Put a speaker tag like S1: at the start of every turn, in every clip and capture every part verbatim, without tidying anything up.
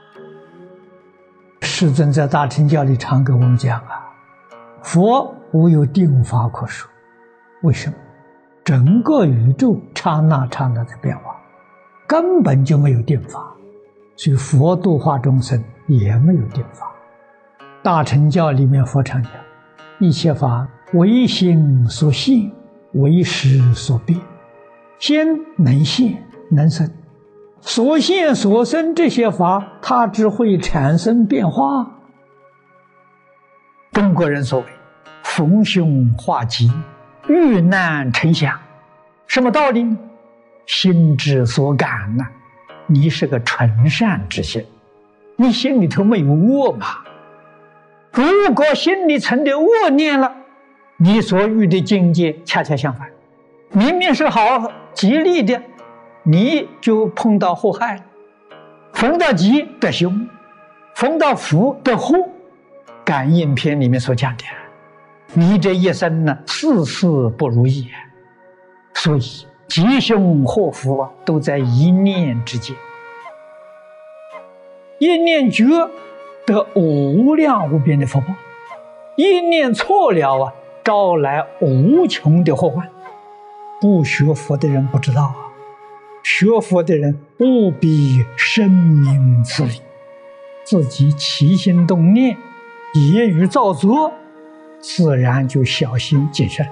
S1: 世尊在大乘教里常给我们讲啊，佛无有定法可说。为什么？整个宇宙刹那刹那的变化，根本就没有定法，所以佛度化众生也没有定法。大乘教里面佛常讲，一切法唯心所现，唯识所变。心能现能生，所现所生这些法，它只会产生变化。中国人所谓逢凶化吉，遇难成祥，什么道理呢？心之所感呐、啊，你是个纯善之心，你心里头没有恶嘛。如果心里存的恶念了，你所遇的境界恰恰相反，明明是好吉利的，你就碰到祸害了。逢到吉得凶，逢到福得祸。感应篇里面所讲的，你这一生呢，事事不如意，所以吉凶祸福啊，都在一念之间。一念觉得无量无边的福报，一念错了啊，招来无穷的祸患。不学佛的人不知道啊，学佛的人务必深明此理，自己起心动念，业语造作，自然就小心谨慎。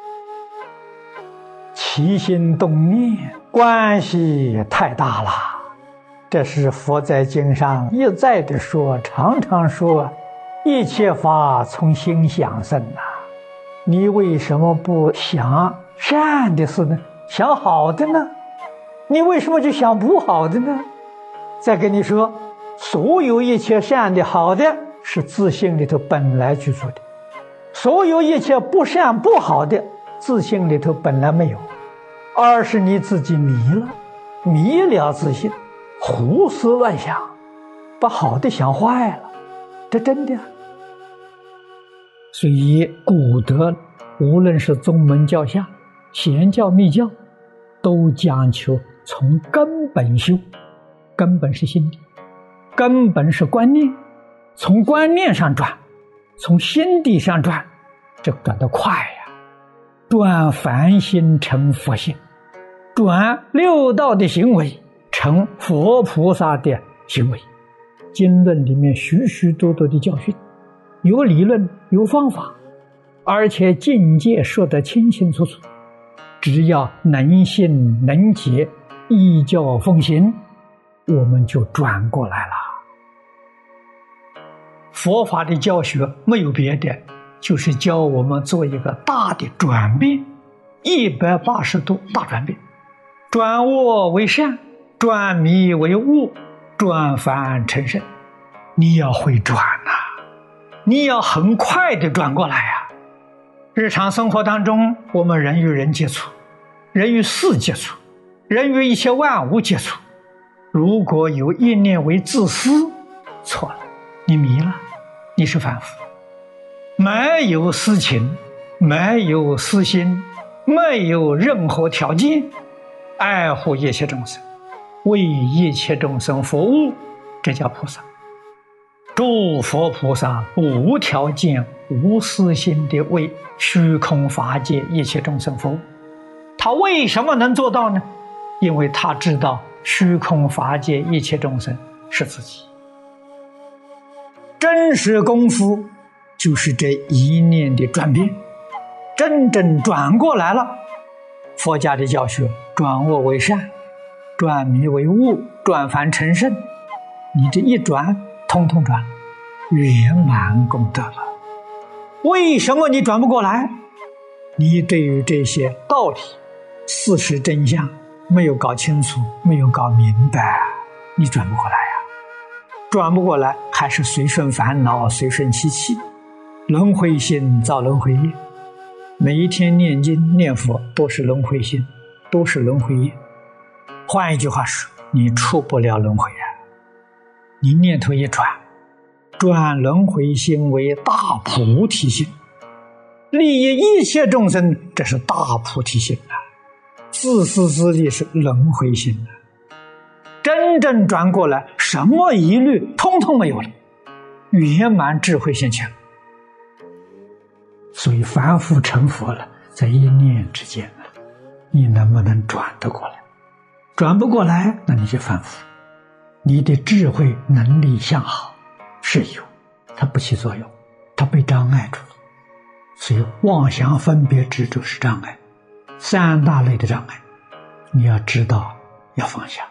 S1: 起心动念关系太大了，这是佛在经上一再的说，常常说，一切法从心想生啊。你为什么不想善的事呢？想好的呢？你为什么就想不好的呢？再跟你说，所有一切善的好的是自性里头本来具足的，所有一切不善不好的自性里头本来没有，而是你自己迷了，迷了自性，胡思乱想，把好的想坏了，这真的。所以古德无论是宗门教下，显教密教，都讲求从根本修。根本是心地，根本是观念，从观念上转，从心地上转，这转得快呀！转凡心成佛性，转六道的行为成佛菩萨的行为。经论里面许许多多的教训，有理论，有方法，而且境界说得清清楚楚。只要能信能解，依教奉行，我们就转过来了。佛法的教学没有别的，就是教我们做一个大的转变，一百八十度大转变，转恶为善，转迷为悟，转凡成圣。你要会转啊，你要很快的转过来啊。日常生活当中，我们人与人接触，人与事接触，人与一切万物接触，如果有一念为自私，错了，你迷了，你是凡夫。没有私情，没有私心，没有任何条件，爱护一切众生，为一切众生服务，这叫菩萨。诸佛菩萨无条件无私心地为虚空法界一切众生服务。他为什么能做到呢？因为他知道虚空法界一切众生是自己。真实功夫就是这一念的转变，真正转过来了。佛家的教学，转恶为善，转迷为悟，转凡成圣，你这一转，通通转了，圆满功德了。为什么你转不过来？你对于这些道理、事实真相没有搞清楚，没有搞明白，你转不过来呀、啊。转不过来，还是随顺烦恼，随顺习气，轮回心造轮回业。每一天念经念佛都是轮回心，都是轮回业。换一句话说，你出不了轮回啊！你念头一转，转轮回心为大菩提心，利益一切众生，这是大菩提心啊！自私自利是轮回心啊！ 真正转过来，什么疑虑通通没有了，圆满智慧现前。所以凡夫成佛了，在一念之间，你能不能转得过来？转不过来，那你就凡夫。你的智慧能力向好是有，它不起作用，它被障碍住了。所以妄想分别执着是障碍，三大类的障碍，你要知道要放下。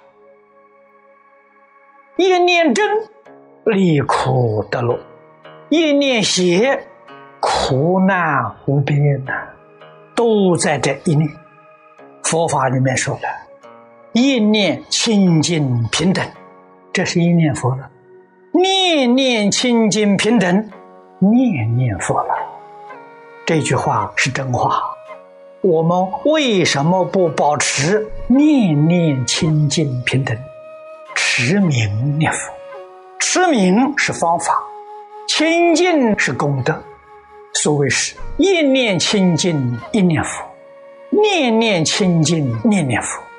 S1: 一念真，离苦得乐；一念邪，苦难无边呐，都在这一念。佛法里面说了，一念清净平等，这是一念佛了；念念清净平等，念念佛了。这句话是真话。我们为什么不保持念念清净平等？持名念佛，持名是方法，清净是功德。所谓是一念清净一念佛，念念清净念念佛。